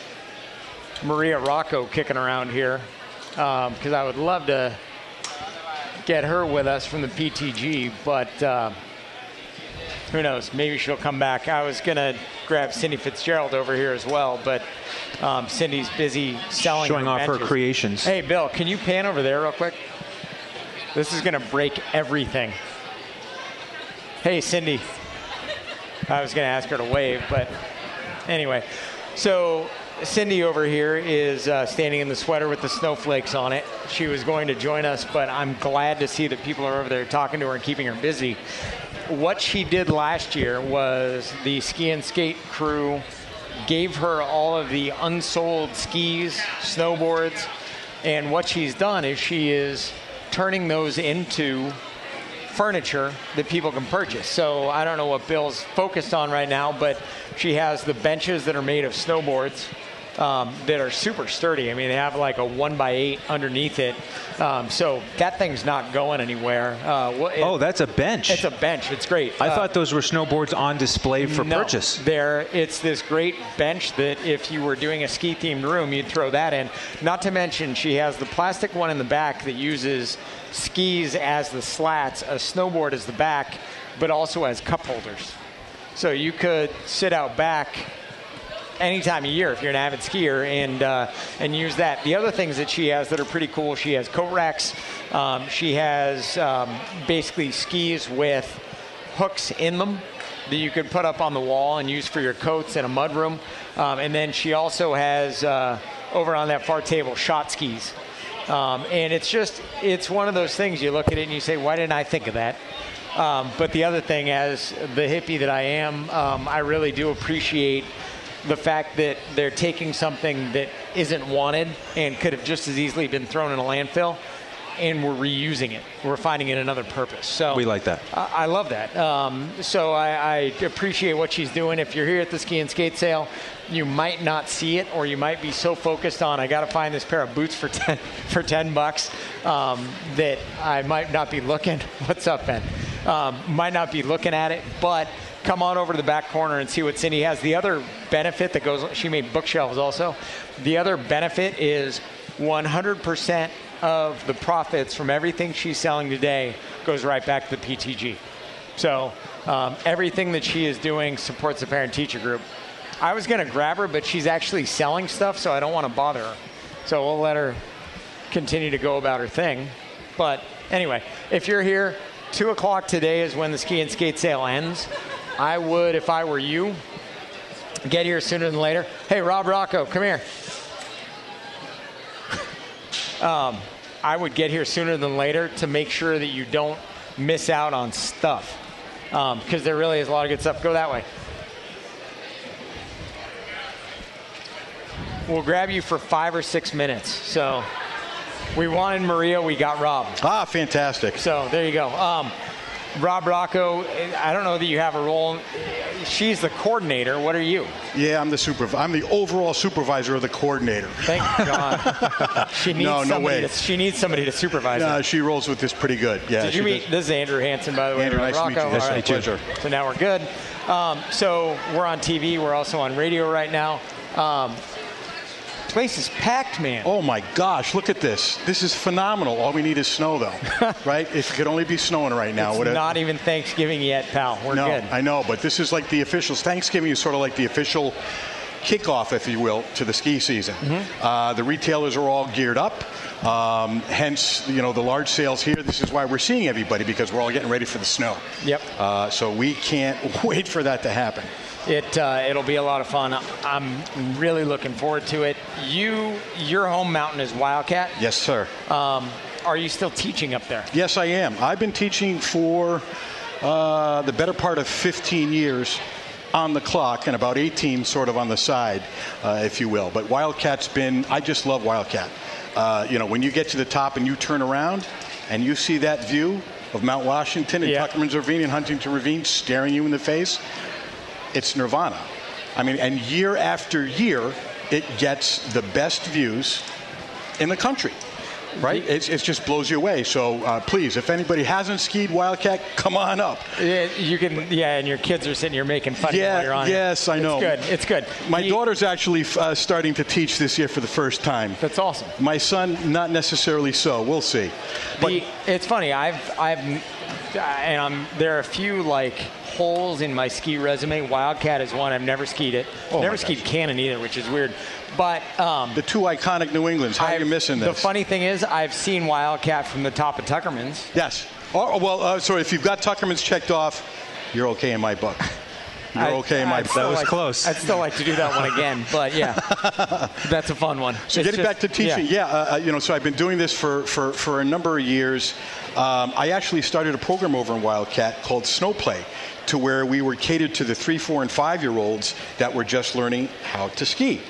Maria Rocco kicking around here, because I would love to get her with us from the PTG, but who knows? Maybe she'll come back. I was going to grab Cindy Fitzgerald over here as well, but Cindy's busy showing off her creations. Hey, Bill, can you pan over there real quick? This is going to break everything. Hey, Cindy. I was going to ask her to wave, but anyway. So Cindy over here is standing in the sweater with the snowflakes on it. She was going to join us, but I'm glad to see that people are over there talking to her and keeping her busy. What she did last year was the ski and skate crew gave her all of the unsold skis, snowboards, and what she's done is she is turning those into furniture that people can purchase. So I don't know what Bill's focused on right now, but she has the benches that are made of snowboards that are super sturdy. I mean, they have like a 1x8 underneath it. So that thing's not going anywhere. That's a bench. It's a bench. It's great. I thought those were snowboards on display for purchase. It's this great bench that if you were doing a ski-themed room, you'd throw that in. Not to mention, she has the plastic one in the back that uses skis as the slats, a snowboard as the back, but also as cup holders. So you could sit out back any time of year if you're an avid skier and use that. The other things that she has that are pretty cool, she has coat racks. She has basically skis with hooks in them that you could put up on the wall and use for your coats in a mud room. And then she also has, over on that far table, shot skis. And it's one of those things you look at it and you say, why didn't I think of that? But the other thing, as the hippie that I am, I really do appreciate the fact that they're taking something that isn't wanted and could have just as easily been thrown in a landfill, and we're reusing it. We're finding it another purpose. So we like that. I love that. So I appreciate what she's doing. If you're here at the ski and skate sale, you might not see it, or you might be so focused on, I got to find this pair of boots for $10 that I might not be looking. What's up, Ben? Might not be looking at it, but come on over to the back corner and see what Cindy has. The other benefit that goes, she made bookshelves also. The other benefit is 100% of the profits from everything she's selling today goes right back to the PTG. So everything that she is doing supports the parent-teacher group. I was going to grab her, but she's actually selling stuff, so I don't want to bother her. So we'll let her continue to go about her thing. But anyway, if you're here, 2 o'clock today is when the ski and skate sale ends. I would, if I were you, get here sooner than later. Hey, Rob Rocco, come here. I would get here sooner than later to make sure that you don't miss out on stuff, because there really is a lot of good stuff. Go that way. We'll grab you for 5 or 6 minutes. So we wanted Maria, we got Rob. Ah, fantastic. So there you go. Rob Rocco, I don't know that you have a role. She's the coordinator. What are you? Yeah, I'm the overall supervisor of the coordinator. Thank God. She needs she needs somebody to supervise her. She rolls with this pretty good. Yeah. Did you meet? This is Andrew Hansen, by the way. Andrew, nice to meet you. Rocco. Nice to meet you. Pleasure. So now we're good. So we're on TV. We're also on radio right now. Place is packed, man. Oh my gosh, look at this. This is phenomenal. All we need is snow, though. Right? If it could only be snowing right now. It's not even Thanksgiving yet, pal. We're good. I know, but this is like the officials. Thanksgiving is sort of like the official kickoff, if you will, to the ski season. The retailers are all geared up. Hence, the large sales here. This is why we're seeing everybody, because we're all getting ready for the snow. Yep. So we can't wait for that to happen. It'll be a lot of fun. I'm really looking forward to it. Your home mountain is Wildcat? Yes, sir. Are you still teaching up there? Yes, I am. I've been teaching for the better part of 15 years on the clock and about 18 sort of on the side, if you will. But Wildcat's I just love Wildcat. When you get to the top and you turn around and you see that view of Mount Washington and Tuckerman's Ravine and Huntington Ravine staring you in the face, it's nirvana. I mean, and year after year, it gets the best views in the country, right? It just blows you away. So please, if anybody hasn't skied Wildcat, come on up. You can, and your kids are sitting here making fun of you while you're on Yes, I know. It's good. My daughter's actually starting to teach this year for the first time. That's awesome. My son, not necessarily so. We'll see. But it's funny. There are a few holes in my ski resume. Wildcat is one. I've never skied it. Never skied Cannon either, which is weird. But the two iconic New Englands. How are you missing this? The funny thing is, I've seen Wildcat from the top of Tuckerman's. Yes. So if you've got Tuckerman's checked off, you're okay in my book. You're okay in my book. That was close. I'd still like to do that one again, but yeah, that's a fun one. So getting back to teaching, so I've been doing this for a number of years. I actually started a program over in Wildcat called Snow Play, to where we were catered to the 3, 4, and 5-year-olds that were just learning how to ski.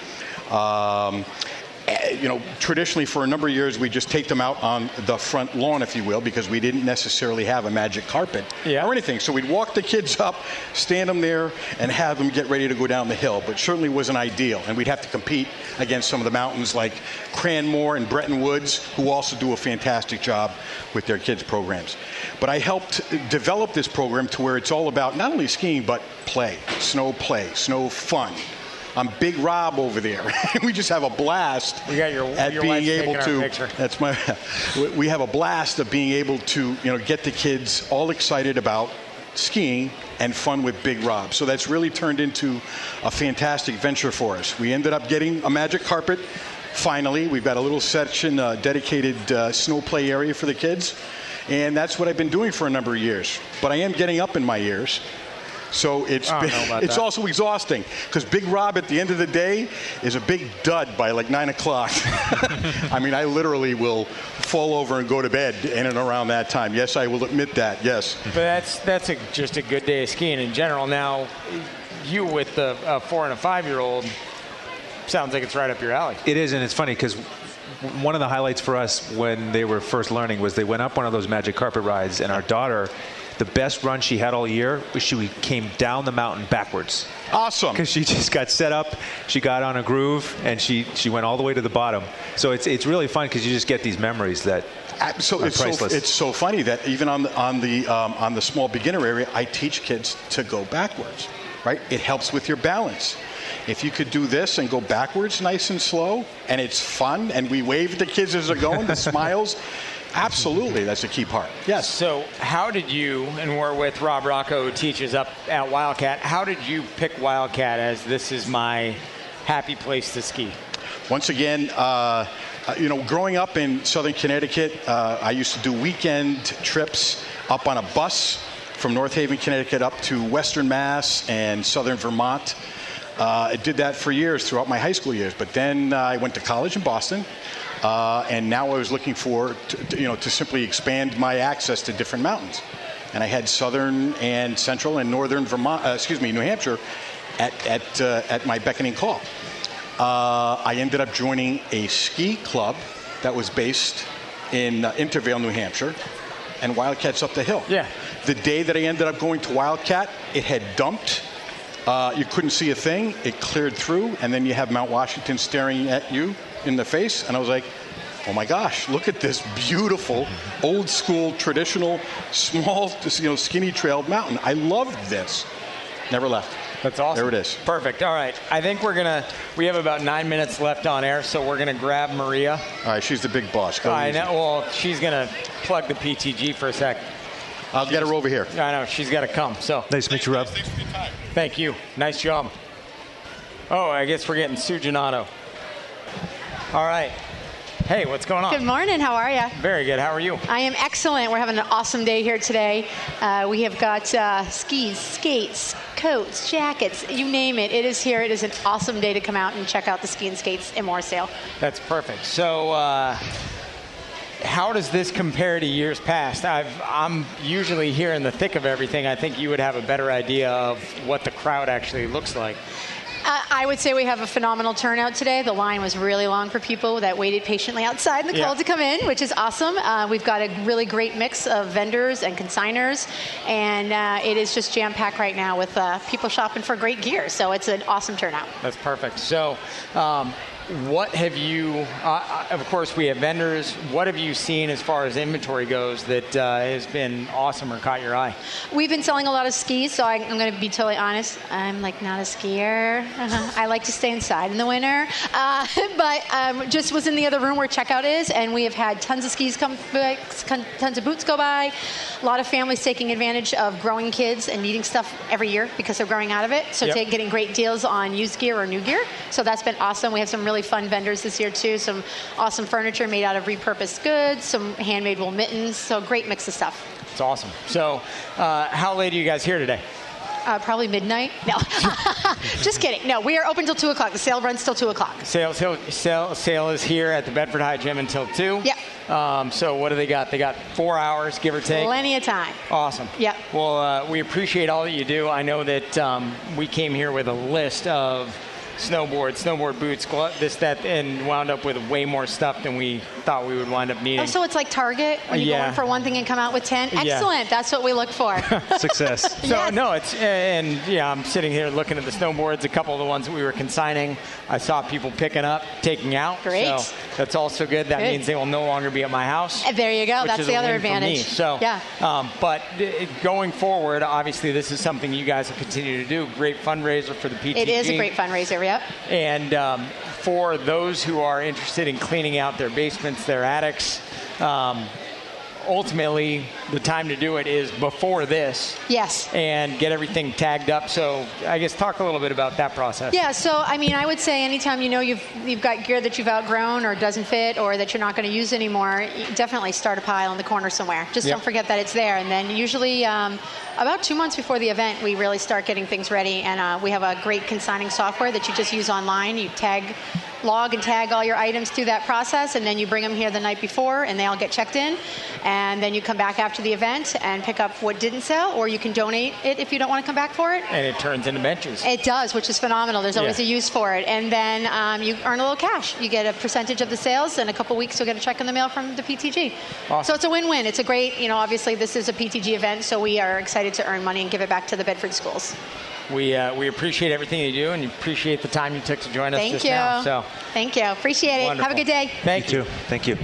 Traditionally for a number of years, we just take them out on the front lawn, if you will, because we didn't necessarily have a magic carpet or anything. So we'd walk the kids up, stand them there, and have them get ready to go down the hill. But certainly wasn't ideal. And we'd have to compete against some of the mountains like Cranmore and Bretton Woods, who also do a fantastic job with their kids' programs. But I helped develop this program to where it's all about not only skiing, but play, snow fun. I'm Big Rob over there. We just have a blast at being able to. We have a blast of being able to, get the kids all excited about skiing and fun with Big Rob. So that's really turned into a fantastic venture for us. We ended up getting a magic carpet. Finally, we've got a little section, dedicated snow play area for the kids, and that's what I've been doing for a number of years. But I am getting up in my years. So it's also exhausting, because Big Rob at the end of the day is a big dud by 9 o'clock. I mean, I literally will fall over and go to bed in and around that time. Yes, I will admit that, yes. But that's just a good day of skiing in general. Now, you with the 4 and a 5-year-old, sounds like it's right up your alley. It is, and it's funny because one of the highlights for us when they were first learning was they went up one of those magic carpet rides, and our daughter, the best run she had all year was she came down the mountain backwards. Awesome. Because she just got set up, she got on a groove, and she went all the way to the bottom. So it's really fun because you just get these memories that are priceless. It's so funny that even on the small beginner area, I teach kids to go backwards. Right? It helps with your balance. If you could do this and go backwards nice and slow, and it's fun, and we wave at the kids as they're going, the smiles. Absolutely, that's a key part. Yes. So how did you, and we're with Rob Rocco, who teaches up at Wildcat, how did you pick Wildcat as this is my happy place to ski? Once again, growing up in Southern Connecticut, I used to do weekend trips up on a bus from North Haven, Connecticut, up to Western Mass and Southern Vermont. I did that for years throughout my high school years, but then I went to college in Boston. And now I was looking to simply expand my access to different mountains. And I had southern and central and northern New Hampshire at my beckoning call. I ended up joining a ski club that was based in Intervale, New Hampshire. and Wildcat's up the hill. Yeah. The day that I ended up going to Wildcat, it had dumped. You couldn't see a thing. It cleared through, and then you have Mount Washington staring at you in the face, and I was like, oh my gosh, look at this beautiful, old school, traditional, small, skinny trailed mountain. I loved this. Never left. That's awesome. There it is. Perfect. All right. I think we have about 9 minutes left on air, so we're going to grab Maria. All right, she's the big boss. Go I easy. know. Well, she's going to plug the PTG for a sec. I'll get her over here. I know. She's got to come. So Nice to meet you, Rob. thank you. Nice job. Oh, I guess we're getting Sue Giannato. All right. Hey, what's going on? Good morning. How are you? Very good. How are you? I am excellent. We're having an awesome day here today. We have got skis, skates, coats, jackets, you name it. It is here. It is an awesome day to come out and check out the ski and skates in Morrisdale. That's perfect. So, how does this compare to years past? I'm usually here in the thick of everything. I think you would have a better idea of what the crowd actually looks like. I would say we have a phenomenal turnout today. The line was really long for people that waited patiently outside in the cold to come in, which is awesome. We've got a really great mix of vendors and consigners, and it is just jam-packed right now with people shopping for great gear. So it's an awesome turnout. That's perfect. So, what have you, of course, we have vendors. What have you seen as far as inventory goes that has been awesome or caught your eye? We've been selling a lot of skis, so I'm going to be totally honest. I'm not a skier. I like to stay inside in the winter. But just was in the other room where checkout is, and we have had tons of skis come by, tons of boots go by. A lot of families taking advantage of growing kids and needing stuff every year because they're growing out of it. So getting great deals on used gear or new gear. So that's been awesome. We have some really fun vendors this year too. Some awesome furniture made out of repurposed goods, some handmade wool mittens. So great mix of stuff. It's awesome. So how late are you guys here today? Probably midnight. No, just kidding. No, we are open till 2 o'clock. The sale runs till 2 o'clock. Sale is here at the Bedford High Gym until 2. Yep. So what do they got? They got 4 hours, give or take. Plenty of time. Awesome. Yep. Well, we appreciate all that you do. I know that we came here with a list of snowboard boots, this, that, and wound up with way more stuff than we thought we would wind up needing. Oh, so it's like Target when you go in for one thing and come out with 10? Excellent. That's what we look for. Success. So, I'm sitting here looking at the snowboards, a couple of the ones that we were consigning. I saw people picking up, taking out. Great. So that's also good. That means they will no longer be at my house. There you go. That's the other advantage. So, but going forward, obviously, this is something you guys will continue to do. Great fundraiser for the PTG. It is a great fundraiser, yep. And for those who are interested in cleaning out their basements, their attics, ultimately the time to do it is before this. Yes. And get everything tagged up. So I guess talk a little bit about that process. Yeah, so I mean, I would say anytime you've got gear that you've outgrown or doesn't fit or that you're not going to use anymore, definitely start a pile in the corner somewhere. Just don't forget that it's there. And then usually about 2 months before the event, we really start getting things ready. And we have a great consigning software that you just use online. You log and tag all your items through that process, and then you bring them here the night before, and they all get checked in. And then you come back after the event and pick up what didn't sell, or you can donate it if you don't want to come back for it. And it turns into benches. It does, which is phenomenal. There's always a use for it. And then you earn a little cash. You get a percentage of the sales, and a couple weeks you'll get a check in the mail from the PTG. Awesome. So it's a win-win. It's a great, obviously this is a PTG event, so we are excited to earn money and give it back to the Bedford schools. We appreciate everything you do, and you appreciate the time you took to join us just now. So. Thank you. Appreciate it. Wonderful. Have a good day. Thank you. Thank you.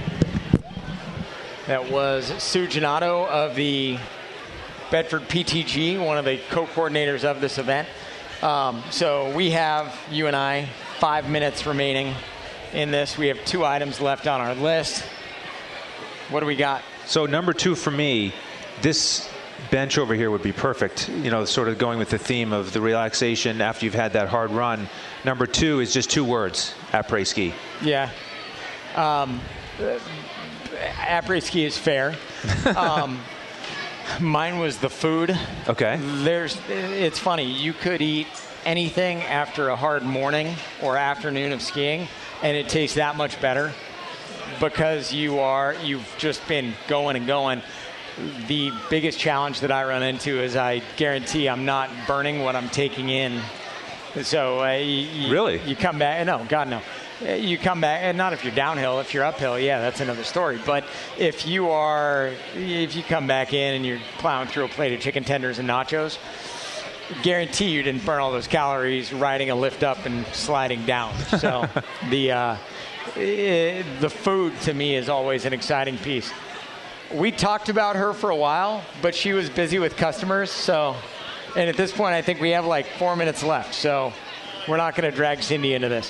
That was Sue Giannato of the Bedford PTG, one of the co-coordinators of this event. So we have, you and I, 5 minutes remaining in this. We have 2 items left on our list. What do we got? So number 2 for me, this bench over here would be perfect, sort of going with the theme of the relaxation after you've had that hard run. Number 2 is just 2 words, après ski. Yeah. Après ski is fair. Mine was the food. Okay. It's funny. You could eat anything after a hard morning or afternoon of skiing, and it tastes that much better because you've just been going and going. The biggest challenge that I run into is I guarantee I'm not burning what I'm taking in. So really, you come back. No, God no. you come back, and not if you're downhill. If you're uphill, yeah, that's another story. But if you come back in and you're plowing through a plate of chicken tenders and nachos, guarantee you didn't burn all those calories riding a lift up and sliding down. So the food to me is always an exciting piece. We talked about her for a while, but she was busy with customers. So, and at this point, I think we have like 4 minutes left. So we're not going to drag Cindy into this.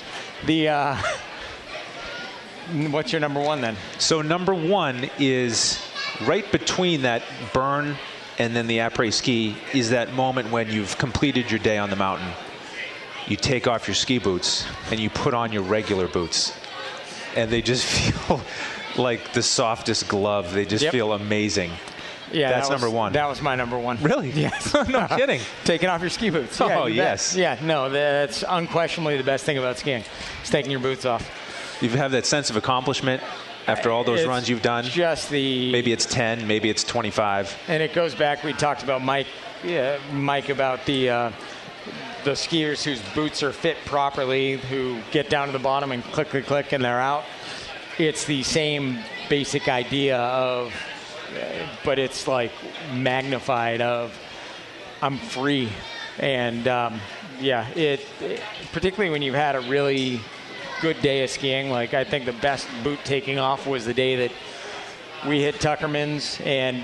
What's your number one then? So number one is right between that burn and then the après-ski is that moment when you've completed your day on the mountain. You take off your ski boots and you put on your regular boots. And they just feel like the softest glove. They just feel amazing. Yeah, that's number one. That was my number one. Really? Yes. No kidding. Taking off your ski boots. Oh, yes. Yeah, no, that's unquestionably the best thing about skiing, is taking your boots off. You have that sense of accomplishment after all those runs you've done. Maybe it's 10, maybe it's 25. And it goes back, we talked about Mike about the skiers whose boots are fit properly, who get down to the bottom and click, click, click, and they're out. It's the same basic idea of, but it's like magnified of, I'm free. And particularly when you've had a really good day of skiing, like I think the best boot taking off was the day that we hit Tuckerman's, and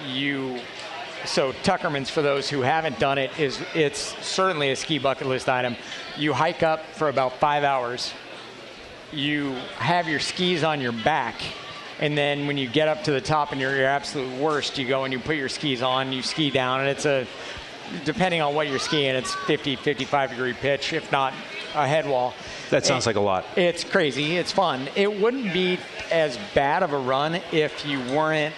so Tuckerman's, for those who haven't done it, it's certainly a ski bucket list item. You hike up for about 5 hours. You have your skis on your back, and then when you get up to the top and you're your absolute worst, you go and you put your skis on, you ski down, and depending on what you're skiing, it's 50, 55 degree pitch, if not a head wall. That sounds like a lot. It's crazy. It's fun. It wouldn't be as bad of a run if you weren't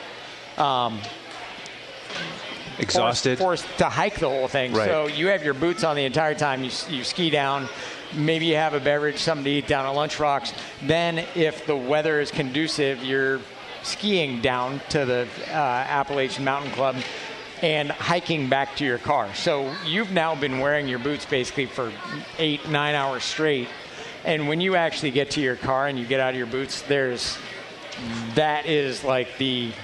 exhausted, forced to hike the whole thing. Right. So you have your boots on the entire time. You ski down. Maybe you have a beverage, something to eat down at Lunch Rocks. Then if the weather is conducive, you're skiing down to the Appalachian Mountain Club and hiking back to your car. So you've now been wearing your boots basically for 8-9 hours straight. And when you actually get to your car and you get out of your boots, that is like the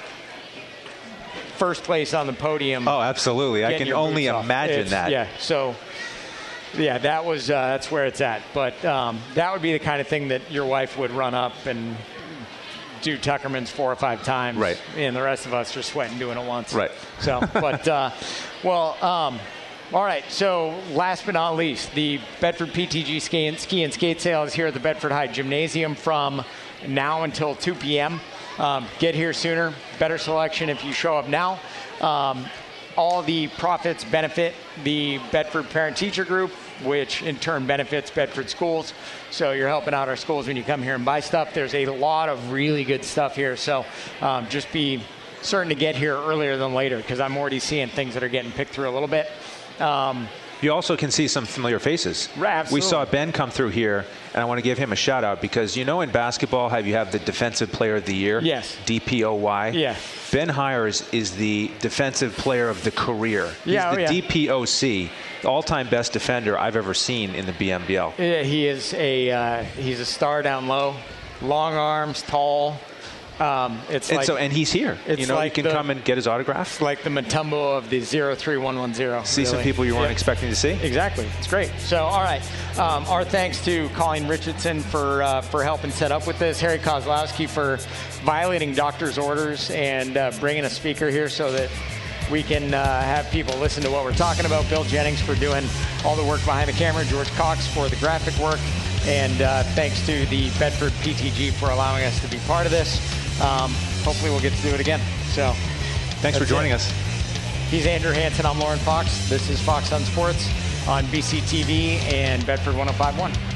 first place on the podium. Oh, absolutely. I can only imagine that. Yeah. So, yeah, that's where it's at. But that would be the kind of thing that your wife would run up and do Tuckerman's 4 or 5 times. Right. And the rest of us are sweating doing it once. Right. So, but, all right, so last but not least, the Bedford PTG Ski and Skate Sale is here at the Bedford High Gymnasium from now until 2 p.m. Get here sooner, better selection if you show up now. All the profits benefit the Bedford Parent-Teacher Group, which in turn benefits Bedford schools. So you're helping out our schools when you come here and buy stuff. There's a lot of really good stuff here, so just be certain to get here earlier than later, because I'm already seeing things that are getting picked through a little bit. You also can see some familiar faces. Absolutely. We saw Ben come through here, and I want to give him a shout out because in basketball you have the Defensive Player of the Year. Yes. DPOY. Yeah. Ben Hires is the Defensive Player of the Career. He's the DPOC, the all-time best defender I've ever seen in the BMBL. Yeah, he is he's a star down low, long arms, tall. And he's here. You can come and get his autograph. It's like the Matumbo of the 03110. See some people you weren't expecting to see. Exactly. It's great. So, all right. Our thanks to Colleen Richardson for helping set up with this. Harry Kozlowski for violating doctor's orders and bringing a speaker here so that we can have people listen to what we're talking about. Bill Jennings for doing all the work behind the camera. George Cox for the graphic work. And thanks to the Bedford PTG for allowing us to be part of this. Hopefully we'll get to do it again. So, thanks for joining us. He's Andrew Hansen. I'm Lauren Fox. This is Fox on Sports on BCTV and Bedford 105.1.